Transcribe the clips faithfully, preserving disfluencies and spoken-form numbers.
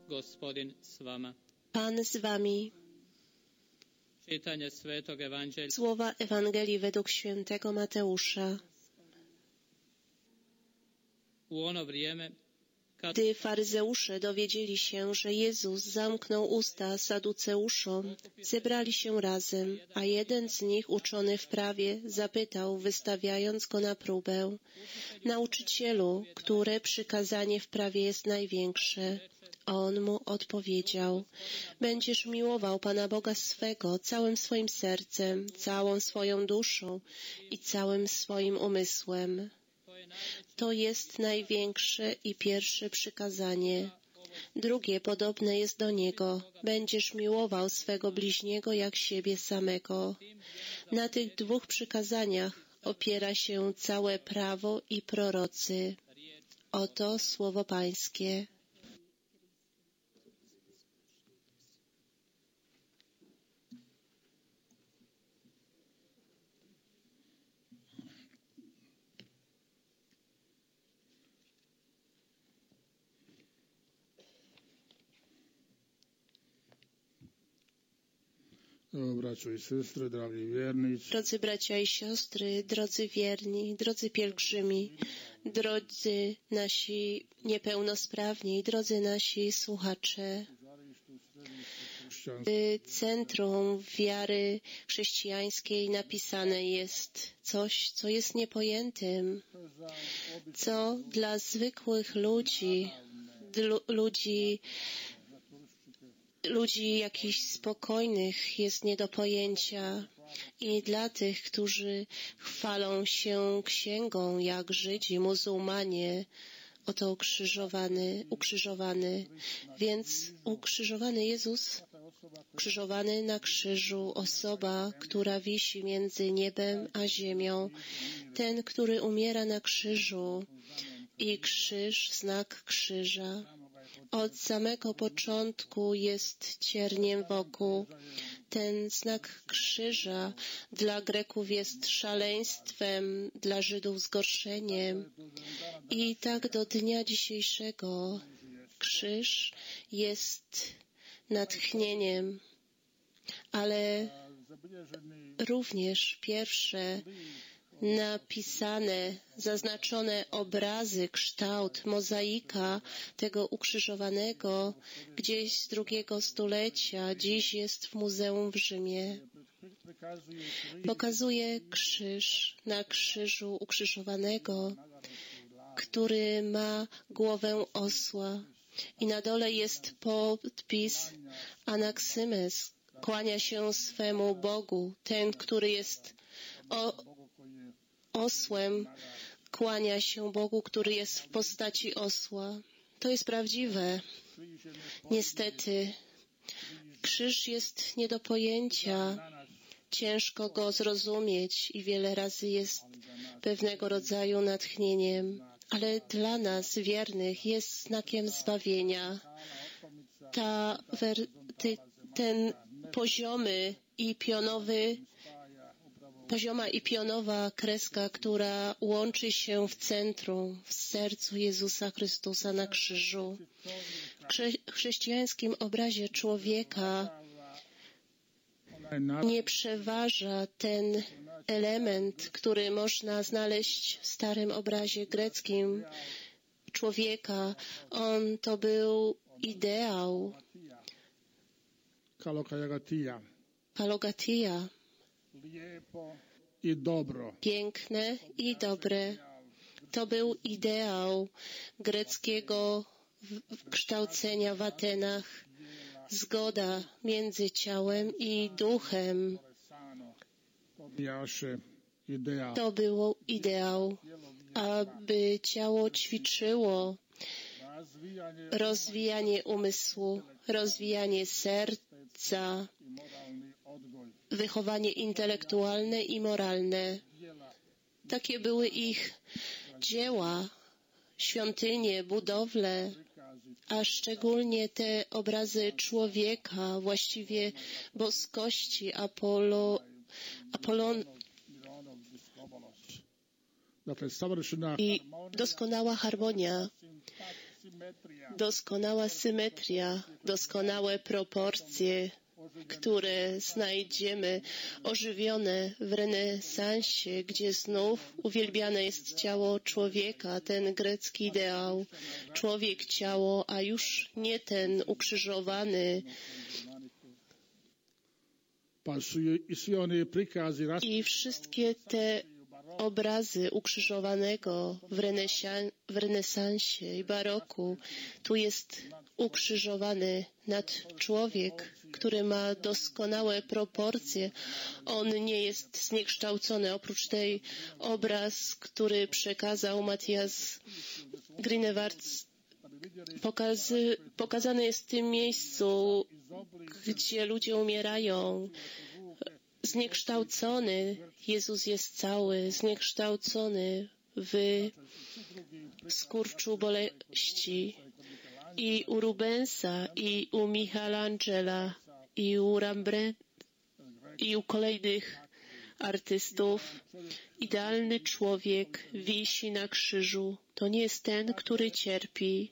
Gospodin s vama. Pan z wami. Čitanje Svetog Evanđelja. Słowa Ewangelii według świętego Mateusza. U ono vrijeme, kad Gdy faryzeusze dowiedzieli się, że Jezus zamknął usta saduceuszom, zebrali się razem, a jeden z nich, uczony w prawie, zapytał, wystawiając go na próbę: Nauczycielu, które przykazanie w prawie jest największe? On mu odpowiedział: będziesz miłował Pana Boga swego całym swoim sercem, całą swoją duszą i całym swoim umysłem. To jest największe i pierwsze przykazanie. Drugie podobne jest do niego. Będziesz miłował swego bliźniego jak siebie samego. Na tych dwóch przykazaniach opiera się całe prawo i prorocy. Oto słowo Pańskie. Braćo i sestre, dragi wiernicy, Drodzy bracia i siostry, drodzy wierni, drodzy pielgrzymi, drodzy nasi niepełnosprawni, drodzy nasi słuchacze. W centrum wiary chrześcijańskiej napisane jest coś, co jest niepojętym, co dla zwykłych ludzi, dlu, ludzi ludzi jakichś spokojnych jest nie do pojęcia i dla tych, którzy chwalą się księgą, jak Żydzi, muzułmanie, oto ukrzyżowany, ukrzyżowany. Więc ukrzyżowany Jezus, ukrzyżowany na krzyżu, osoba, która wisi między niebem a ziemią, ten, który umiera na krzyżu i krzyż, znak krzyża. Od samego początku jest cierniem wokół. Ten znak krzyża dla Greków jest szaleństwem, dla Żydów zgorszeniem. I tak do dnia dzisiejszego krzyż jest natchnieniem, ale również pierwsze napisane, zaznaczone obrazy, kształt, mozaika tego ukrzyżowanego gdzieś z drugiego stulecia, dziś jest w muzeum w Rzymie. Pokazuje krzyż na krzyżu ukrzyżowanego, który ma głowę osła i na dole jest podpis Anaksymes, kłania się swemu Bogu, ten, który jest o, osłem, kłania się Bogu, który jest w postaci osła. To jest prawdziwe. Niestety, krzyż jest nie do pojęcia, ciężko go zrozumieć i wiele razy jest pewnego rodzaju natchnieniem, ale dla nas, wiernych, jest znakiem zbawienia. Ta, ty, ten poziomy i pionowy Pozioma i pionowa kreska, która łączy się w centrum, w sercu Jezusa Chrystusa na krzyżu. W chrze- chrześcijańskim obrazie człowieka nie przeważa ten element, który można znaleźć w starym obrazie greckim człowieka. On to był ideał. kalokajagatia, Kalogatia. i dobro. Piękne i dobre. To był ideał greckiego kształcenia w Atenach. Zgoda między ciałem i duchem. To był ideał, aby ciało ćwiczyło rozwijanie umysłu, rozwijanie serca, wychowanie intelektualne i moralne. Takie były ich dzieła, świątynie, budowle, a szczególnie te obrazy człowieka, właściwie boskości, Apollo, Apollon i doskonała harmonia doskonała symetria, doskonałe proporcje, które znajdziemy ożywione w renesansie, gdzie znów uwielbiane jest ciało człowieka, ten grecki ideał, człowiek ciało, a już nie ten ukrzyżowany. I wszystkie te obrazy ukrzyżowanego w, renesan- w renesansie i baroku, tu jest ukrzyżowany nad człowiek, który ma doskonałe proporcje. On nie jest zniekształcony. Oprócz tej obraz, który przekazał Matthias Grünewald, pokazy, pokazany jest w tym miejscu, gdzie ludzie umierają. Zniekształcony, Jezus jest cały, zniekształcony w skurczu boleści. I u Rubensa, i u Michelangela, i u Rembrandt, i u kolejnych artystów idealny człowiek wisi na krzyżu. To nie jest ten, który cierpi.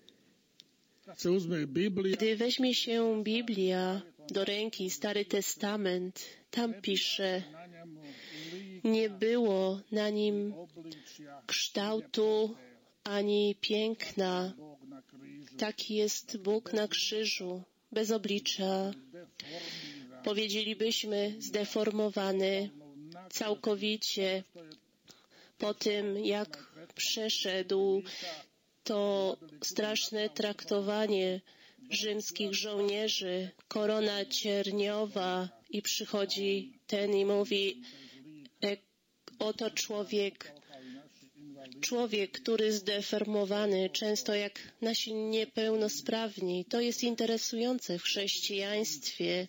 Gdy weźmie się Biblia do ręki, Stary Testament, tam pisze, nie było na nim kształtu ani piękna. Taki jest Bóg na krzyżu, bez oblicza. Powiedzielibyśmy zdeformowany całkowicie po tym, jak przeszedł to straszne traktowanie rzymskich żołnierzy, korona cierniowa, i przychodzi ten i mówi, e, oto człowiek, człowiek, który zdeformowany, często jak nasi niepełnosprawni. To jest interesujące w chrześcijaństwie.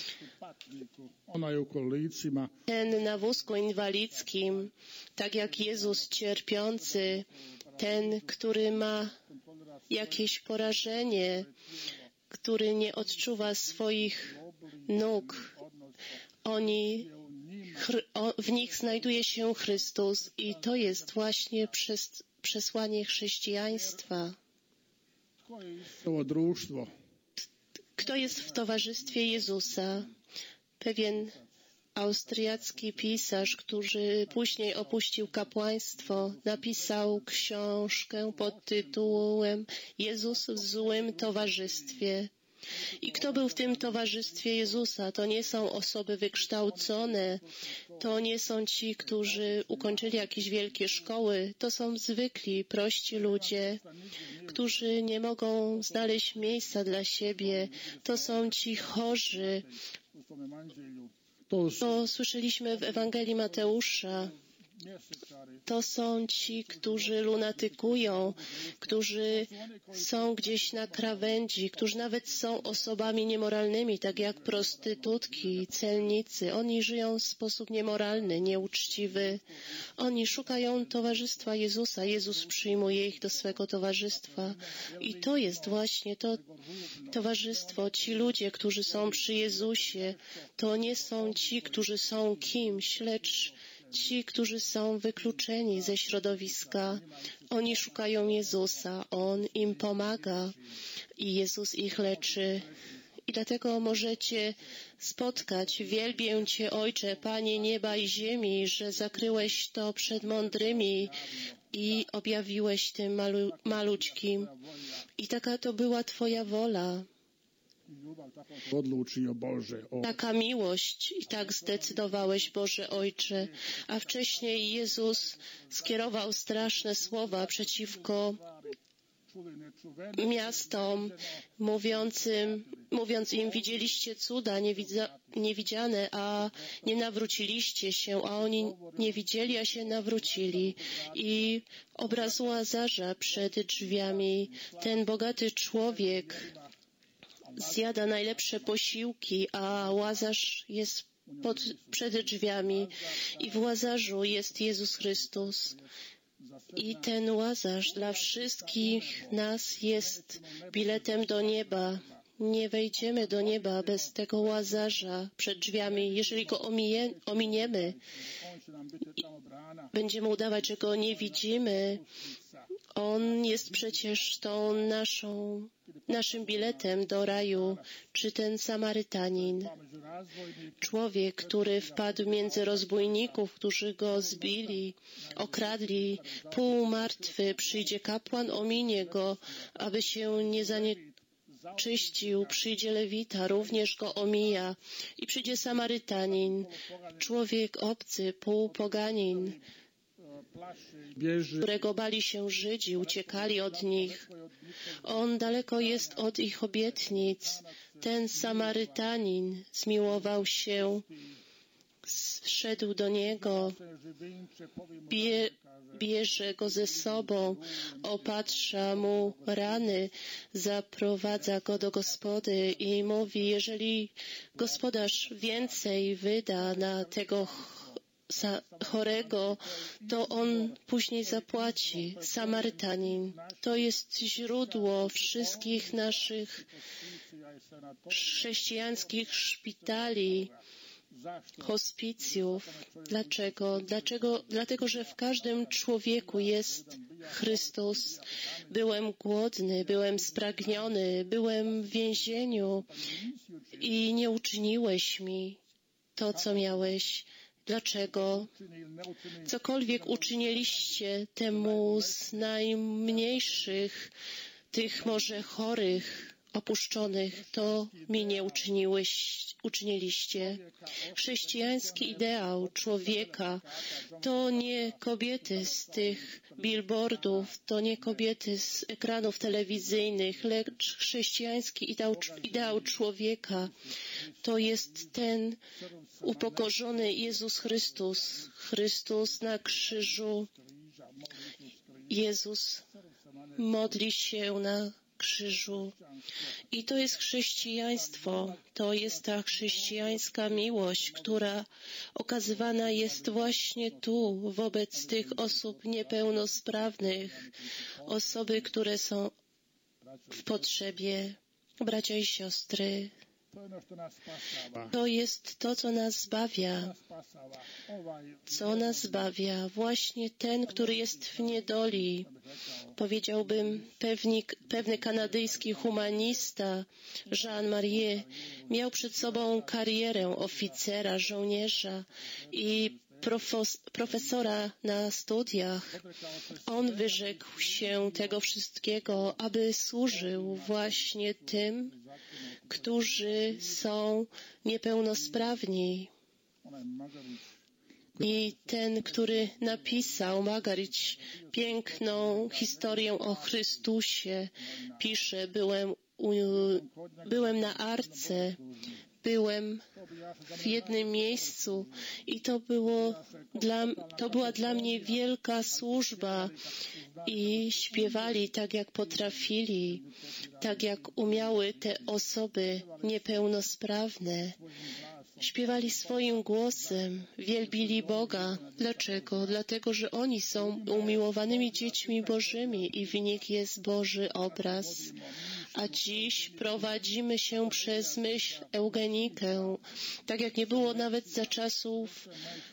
Ten na wózku inwalidzkim, tak jak Jezus cierpiący, ten, który ma jakieś porażenie, który nie odczuwa swoich nóg. Oni, w nich znajduje się Chrystus i to jest właśnie przes, przesłanie chrześcijaństwa. Kto jest w towarzystwie Jezusa? Pewien austriacki pisarz, który później opuścił kapłaństwo, napisał książkę pod tytułem Jezus w złym towarzystwie. I kto był w tym towarzystwie Jezusa? To nie są osoby wykształcone, to nie są ci, którzy ukończyli jakieś wielkie szkoły, to są zwykli, prości ludzie, którzy nie mogą znaleźć miejsca dla siebie, to są ci chorzy. To słyszeliśmy w Ewangelii Mateusza. To są ci, którzy lunatykują, którzy są gdzieś na krawędzi, którzy nawet są osobami niemoralnymi, tak jak prostytutki, celnicy. Oni żyją w sposób niemoralny, nieuczciwy. Oni szukają towarzystwa Jezusa. Jezus przyjmuje ich do swego towarzystwa. I to jest właśnie to towarzystwo. Ci ludzie, którzy są przy Jezusie, to nie są ci, którzy są kimś, lecz ci, którzy są wykluczeni ze środowiska. Oni szukają Jezusa, On im pomaga i Jezus ich leczy. I dlatego możecie spotkać, wielbię Cię, Ojcze, Panie nieba i ziemi, że zakryłeś to przed mądrymi i objawiłeś tym malu, malućkim. I taka to była Twoja wola. Taka miłość i tak zdecydowałeś, Boże Ojcze. A wcześniej Jezus skierował straszne słowa przeciwko miastom, mówiącym, mówiąc im, widzieliście cuda niewidza, niewidziane, a nie nawróciliście się, a oni nie widzieli, a się nawrócili. I obraz Łazarza przed drzwiami. Ten bogaty człowiek zjada najlepsze posiłki, a Łazarz jest pod, przed drzwiami i w Łazarzu jest Jezus Chrystus. I ten Łazarz dla wszystkich nas jest biletem do nieba. Nie wejdziemy do nieba bez tego Łazarza przed drzwiami. Jeżeli go omije, ominiemy, będziemy udawać, że go nie widzimy. On jest przecież tą naszą, naszym biletem do raju, czy ten Samarytanin, człowiek, który wpadł między rozbójników, którzy go zbili, okradli, półmartwy, przyjdzie kapłan, ominie go, aby się nie zanieczyścił, przyjdzie Lewita, również go omija i przyjdzie Samarytanin, człowiek obcy, półpoganin, którego bali się Żydzi, uciekali od nich. On daleko jest od ich obietnic. Ten Samarytanin zmiłował się, wszedł do niego, bie, bierze go ze sobą, opatrza mu rany, zaprowadza go do gospody i mówi, jeżeli gospodarz więcej wyda na tego chorego, to on później zapłaci. Samarytanin to jest źródło wszystkich naszych chrześcijańskich szpitali, hospicjów. Dlaczego? Dlaczego? Dlatego, że w każdym człowieku jest Chrystus. Byłem głodny, byłem spragniony, byłem w więzieniu i nie uczyniłeś mi to, co miałeś. Dlaczego? Cokolwiek uczyniliście temu z najmniejszych, tych może chorych, opuszczonych, to mi nie uczyniłeś, uczyniliście. Chrześcijański ideał człowieka to nie kobiety z tych billboardów, to nie kobiety z ekranów telewizyjnych, lecz chrześcijański ideał, ideał człowieka to jest ten upokorzony Jezus Chrystus. Chrystus na krzyżu. Jezus modli się na krzyżu. I to jest chrześcijaństwo. To jest ta chrześcijańska miłość, która okazywana jest właśnie tu, wobec tych osób niepełnosprawnych, osoby, które są w potrzebie. Bracia i siostry, to jest to, co nas zbawia. Co nas zbawia? Właśnie ten, który jest w niedoli. Powiedziałbym, pewnik, pewny kanadyjski humanista Jean Marie miał przed sobą karierę oficera, żołnierza i profos, profesora na studiach. On wyrzekł się tego wszystkiego, aby służył właśnie tym, którzy są niepełnosprawni. I ten, który napisał, Magarić, piękną historię o Chrystusie, pisze, byłem, u, byłem na arce, byłem w jednym miejscu i to, było dla, to była dla mnie wielka służba i śpiewali tak, jak potrafili, tak, jak umiały te osoby niepełnosprawne. Śpiewali swoim głosem, wielbili Boga. Dlaczego? Dlatego, że oni są umiłowanymi dziećmi Bożymi i w nich jest Boży obraz. A dziś prowadzimy się przez myśl eugenikę, tak jak nie było nawet za czasów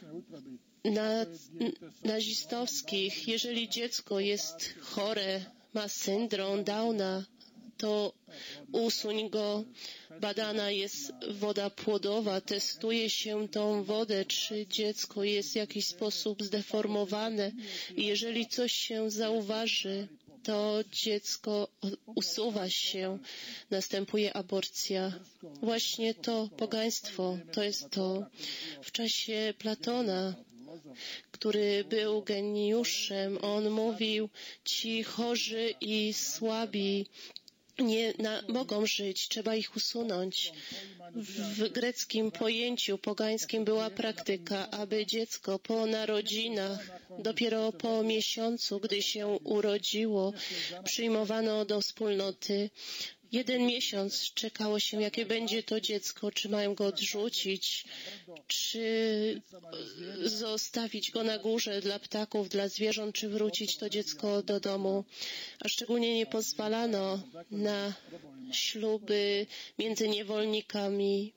na, nazistowskich. Jeżeli dziecko jest chore, ma syndrom Downa, to usuń go. Badana jest woda płodowa, testuje się tą wodę, czy dziecko jest w jakiś sposób zdeformowane. I jeżeli coś się zauważy, to dziecko usuwa się, następuje aborcja. Właśnie to pogaństwo, to jest to. W czasie Platona, który był geniuszem, on mówił, ci chorzy i słabi nie na, mogą żyć, trzeba ich usunąć. W greckim pojęciu pogańskim była praktyka, aby dziecko po narodzinach, dopiero po miesiącu, gdy się urodziło, przyjmowano do wspólnoty. Jeden miesiąc czekało się, jakie będzie to dziecko, czy mają go odrzucić, czy zostawić go na górze dla ptaków, dla zwierząt, czy wrócić to dziecko do domu. A szczególnie nie pozwalano na śluby między niewolnikami,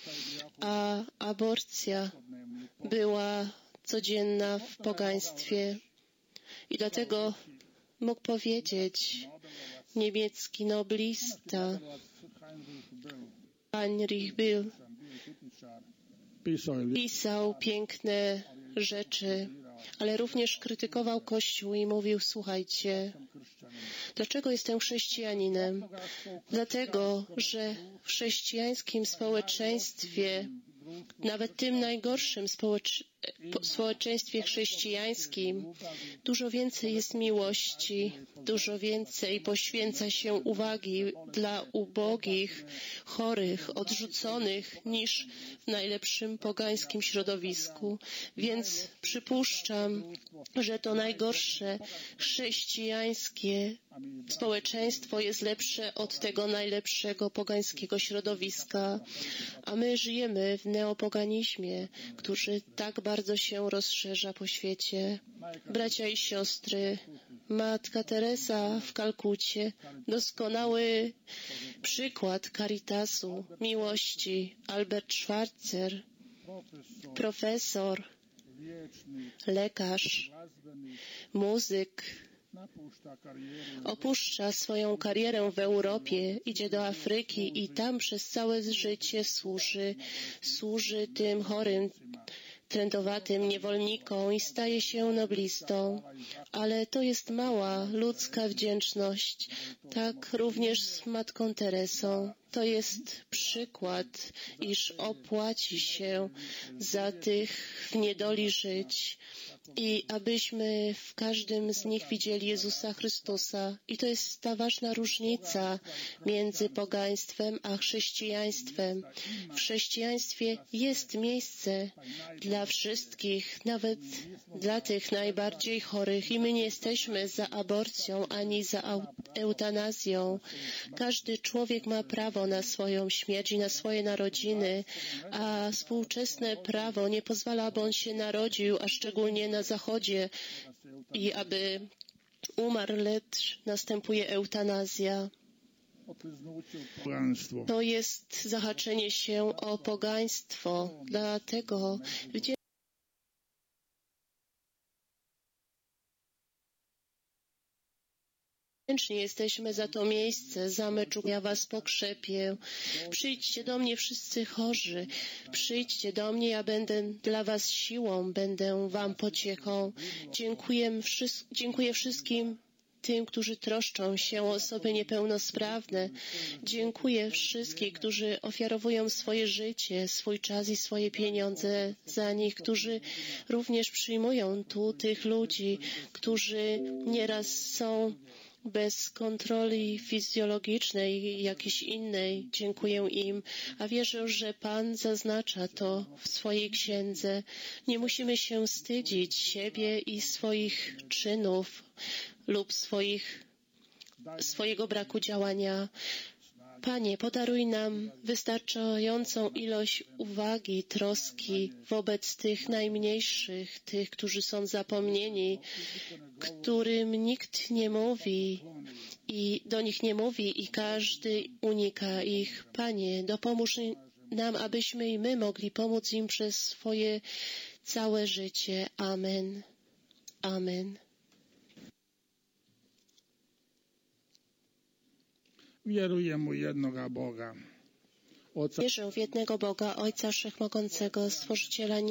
a aborcja była codzienna w pogaństwie. I dlatego mógł powiedzieć niemiecki noblista Heinrich Böll. Pisał piękne rzeczy, ale również krytykował Kościół i mówił: słuchajcie, dlaczego jestem chrześcijaninem? Dlatego, że w chrześcijańskim społeczeństwie, nawet tym najgorszym społecz... społeczeństwie chrześcijańskim, dużo więcej jest miłości, dużo więcej poświęca się uwagi dla ubogich, chorych, odrzuconych niż w najlepszym pogańskim środowisku. Więc przypuszczam, że to najgorsze chrześcijańskie społeczeństwo jest lepsze od tego najlepszego pogańskiego środowiska, a my żyjemy w neopoganizmie, który tak bardzo się rozszerza po świecie. Bracia i siostry, Matka Teresa w Kalkucie, doskonały przykład caritasu, miłości. Albert Schweitzer, profesor, lekarz, muzyk, opuszcza swoją karierę w Europie, idzie do Afryki i tam przez całe życie służy, służy tym chorym, trędowatym niewolnikom i staje się noblistą. Ale to jest mała ludzka wdzięczność. Tak również z Matką Teresą. To jest przykład, iż opłaci się za tych w niedoli żyć i abyśmy w każdym z nich widzieli Jezusa Chrystusa. I to jest ta ważna różnica między pogaństwem a chrześcijaństwem. W chrześcijaństwie jest miejsce dla wszystkich, nawet dla tych najbardziej chorych i my nie jesteśmy za aborcją ani za eutanazją. Każdy człowiek ma prawo na swoją śmierć i na swoje narodziny, a współczesne prawo nie pozwala, aby on się narodził, a szczególnie na Zachodzie, i aby umarł, lecz następuje eutanazja. To jest zahaczenie się o pogaństwo. Dlatego wdzięczni jesteśmy za to miejsce. Zamyczu, ja was pokrzepię. Przyjdźcie do mnie wszyscy chorzy. Przyjdźcie do mnie, ja będę dla was siłą, będę wam pociechą. Dziękuję, wszys- dziękuję wszystkim tym, którzy troszczą się o osoby niepełnosprawne. Dziękuję wszystkim, którzy ofiarowują swoje życie, swój czas i swoje pieniądze za nich, którzy również przyjmują tu tych ludzi, którzy nieraz są bez kontroli fizjologicznej i jakiejś innej. Dziękuję im, a wierzę, że Pan zaznacza to w swojej księdze. Nie musimy się wstydzić siebie i swoich czynów lub swoich, swojego braku działania. Panie, podaruj nam wystarczającą ilość uwagi, troski wobec tych najmniejszych, tych, którzy są zapomnieni, którym nikt nie mówi i do nich nie mówi i każdy unika ich. Panie, dopomóż nam, abyśmy i my mogli pomóc im przez swoje całe życie. Amen. Amen. Wieruję mu jednego Boga. Oca... Wierzę w jednego Boga, Ojca Wszechmogącego, Stworzyciela